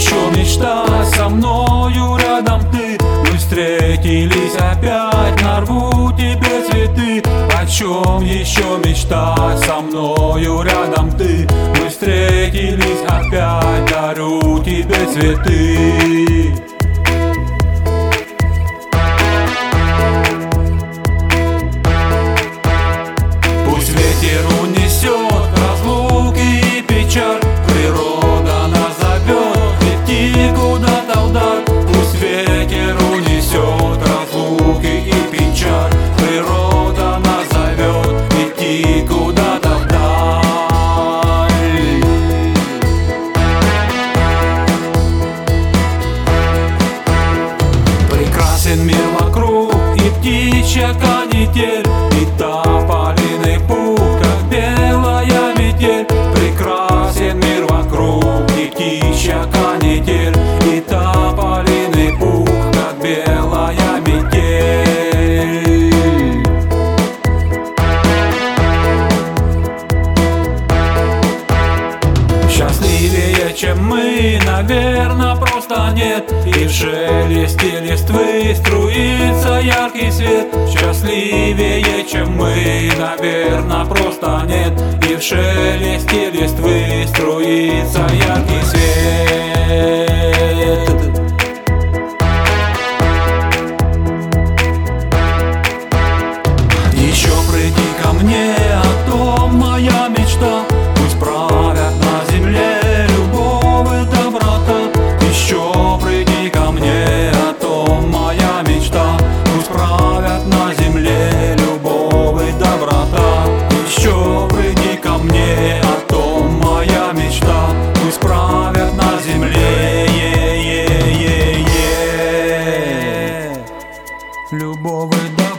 еще мечтать со мною рядом ты? Мы встретились опять, нарву тебе цветы. О чем еще мечтать со мною рядом ты? Мы встретились опять, дарю тебе цветы. Пусть ветер унесет разлуки и печаль, природа нас зовет идти куда-то вдаль. Пусть ветер унесет разлуки и печаль, природа нас зовет идти куда-то вдаль. Прекрасен мир вокруг, и птичья канитель, и тополиный пух, как белая метель. Прекрасен мир вокруг, и птичья канитель, и тополиный пух, как белая метель. Счастливее, чем мы, наверно, просто нет. И в шелесте листвы струится яркий свет. Счастливее, чем мы, наверно, просто нет. И в шелесте листвы струится яркий свет. Еще приди ко мне, а то моя мечта. Пусть правят на земле любовь и доброта. Еще приди ко мне, а то моя мечта. Пусть правят на земле любовь и доброта. Еще приди ко мне, а то моя мечта. Пусть правят на земле любовь и доброта.